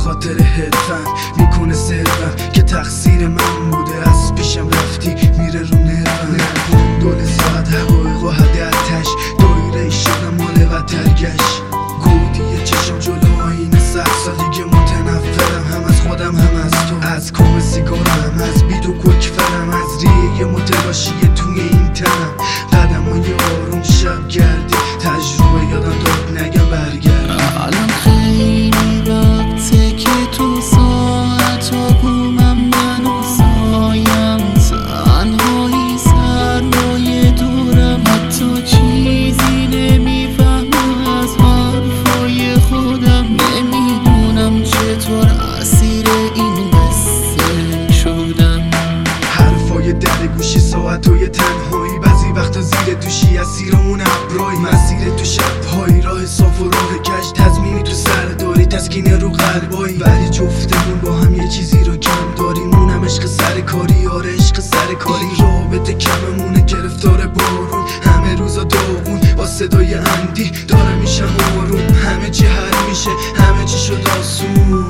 خاطر حرفم میکنه صرفم که تقصیر من بوده، از پیشم رفتی میره رو نرفم. دول ساعت حقایق و حد آتش دایره شدم مال وترگشت. گودی چشم جلو آینه 100 سال دیگه متنفرم، هم از خودم هم از تو، از کام سیگارم، از بید و ککفرم، از ریه متلاشی توی این تنم. قدمای آروم شب گردی تجربه یادم داد نگم برگردی. الان خیلی وقته که تو ساعت و بومم من و سایم، تنهایی سرمایه دورم، حتی چیزی نمیفهمم از حرفای خودم. نمیدونم چطور اسیر این قصه شدم. حرفای در گوشی ساعتای تنهایی، بعضی وقتا زیر دوشی اسیرمون ابرای. مسیر تو شب‌های راه صاف و راه کج، تضمینی تو سر داری تسکینه رو قلبایی. ولی جفتمون با هم یه چیزی رو کم داریم، اونم عشق سرکاری. آره عشق سرکاری. رابطه کممونه گرفتار بارون، همه روزا داغون با صدای اندی داره میشم آروم. همه چی حل میشه، همه چی شد آسون.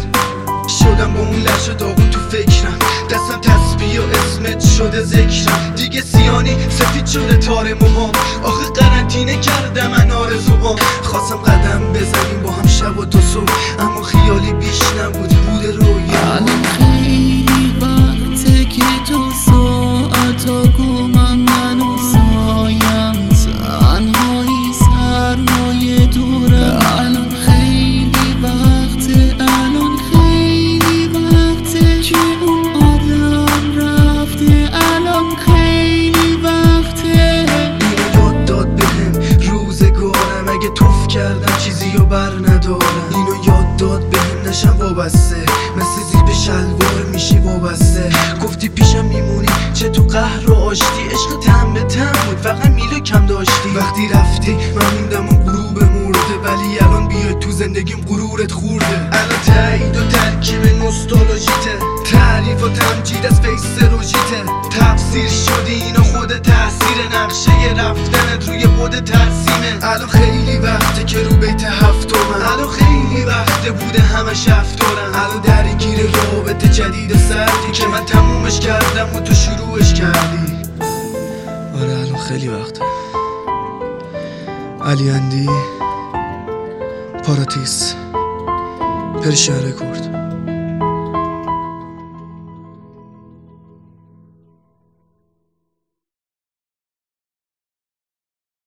شدم با اون لحظه داغون تو فکرم، دستم تسبیح و اسمت شده ذکرم. دیگه سیانی سفید شده تار موهام، آخه قرنطینه کردم من آرزوام. خواستم قدم بزنیم با هم شب و تا صبح، اما خیالی بیش نبود، بوده رویا. الان خیلی وقته که تو ساعتا گمم من و سایم، تنهایی سرمایه دورم. الان خیلی وقته، الان خیلی وقته که اون آدم رفته. الان خیلی وقته. اینو یاد داد بهم روزگارم، اگه توف کردم چیزی رو بر ندارم. اینو یاد داد بهم نشم وابسته، مثل زیر به شلوار میشی وابسته. گفتی پیشم میمونی چه تو قهر و آشتی، عشق تم به تم بود فقط میله کم داشتی. وقتی رفتی من موندم و غروب مرده، ولی الان بیای تو زندگیم غرورت خورده. الان تایید و ترکیب نوستالژیته، تعریف و تمجید از فیس روژیته. تفسیر شدی اینو خود تاثیر نقشه رفتنت روی بود ترسیمه. الان خیلی وقته که رو بیت هفتمم، الان خیلی وقته بوده همش افطارم. الان درگیر رابطه جدید و سردی که من تمومش کردم و تو شروعش کردی. آره الان خیلی وقته. علی اندی، پاراتیس، پرشن رکورد.